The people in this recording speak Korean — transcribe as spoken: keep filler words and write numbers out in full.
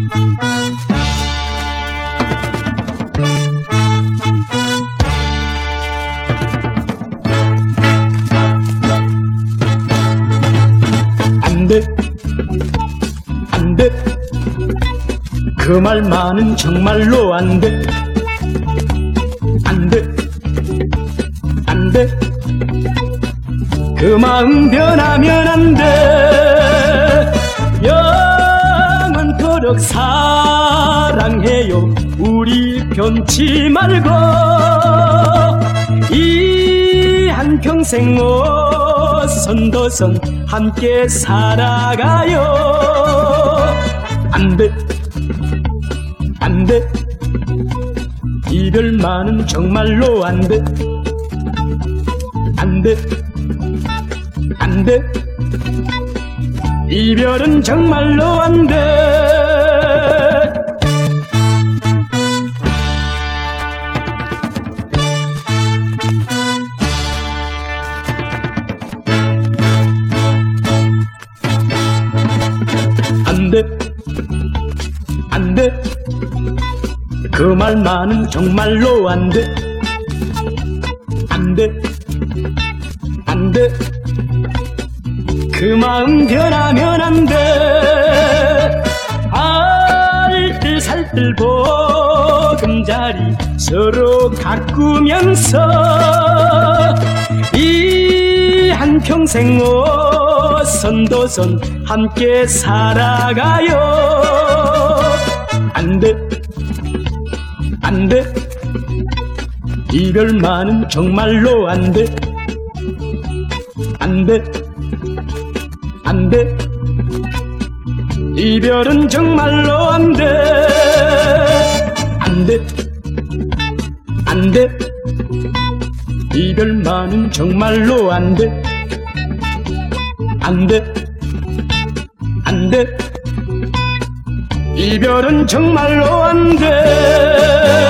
안돼 안돼 그 말만은 정말로 안돼 안돼 안돼 그 마음 변하면 안돼 영원토록 사랑해요 우리 변치 말고 이 한평생 오선도선 함께 살아가요 안돼 안돼 이별만은 정말로 안돼 안돼 안돼 이별은 정말로 안돼 안돼 안돼 그 말만은 정말로 안돼 안돼 안돼 그 마음 변하면 안돼 알뜰살뜰 보금자리 서로 가꾸면서 이 한평생 오선도선 함께 살아가요 안돼 안돼 이별만은 정말로 안돼 안돼 안돼 이별은 정말로 안돼 안돼 안돼 이별만은 정말로 안돼 안돼 안돼 이별은 정말로 안돼